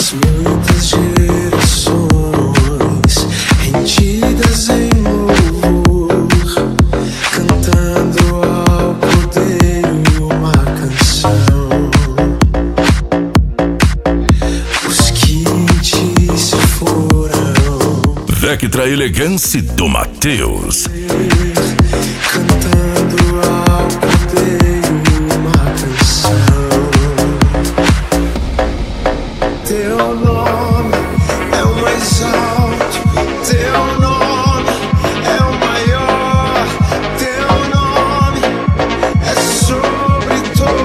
muitas gerações rendidas em louvor, cantando ao Cordeiro uma canção. Os que em ti se foram, Vectra Elegance do Mateus. cantando ao Cordeiro uma canção. Teu nome é o mais alto, teu nome é o maior, teu nome é sobre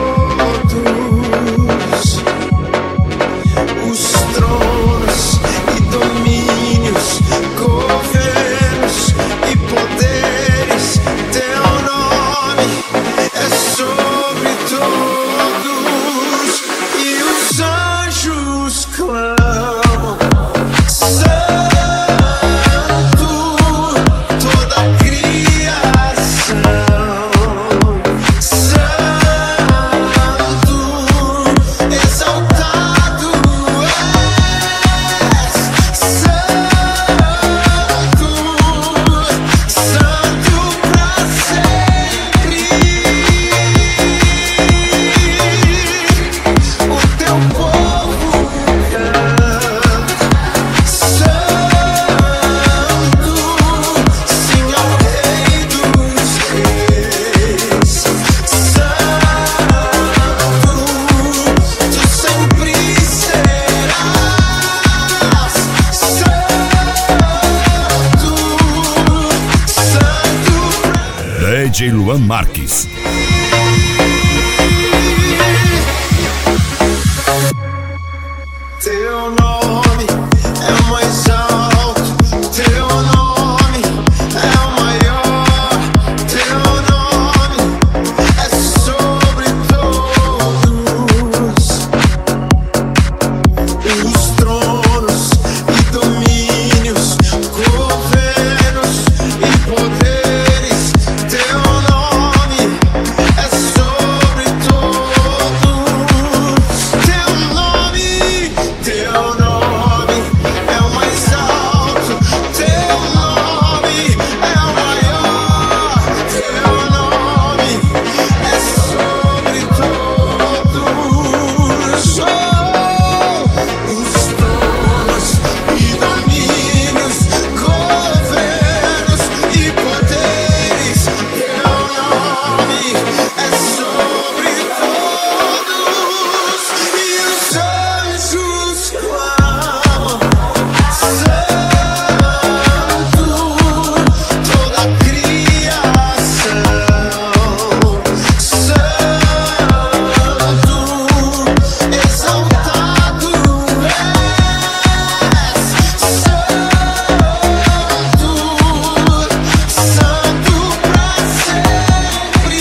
todos os tronos e domínios, governos e poderes. Teu nome é sobre todos e os anjos clamam: Santo, toda a criação. Santo, exaltado és. Santo, Santo pra sempre. O teu povo canta: Santo, sim ao Rei dos Reis. Santo, tu sempre serás. Santo, DJ Luan Marques. teu nome é o mais alto, teu nome é o maior, teu nome é sobre todos os tronos e domínios, governos e poderes. Teu nome é sobre todos. Teu nome é o mais alto, teu nome é o maior, teu nome é sobre todos. Os tronos e domínios, governos e poderes. Teu nome é sobre todos e os anjos clamam: Santo, toda a criação. Santo, exaltado és. Santo, Santo pra sempre.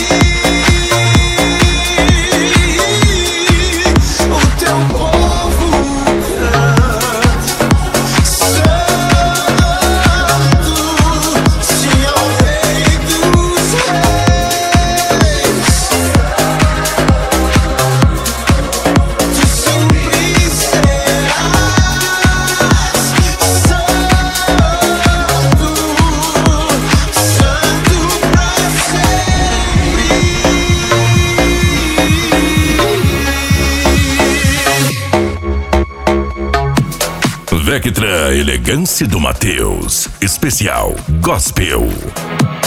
O teu povo canta: Santo, sim ao Rei dos Reis. Tu sempre serás. Santo, Santo pra sempre. Vectra Elegance do Mateus. Especial Gospel.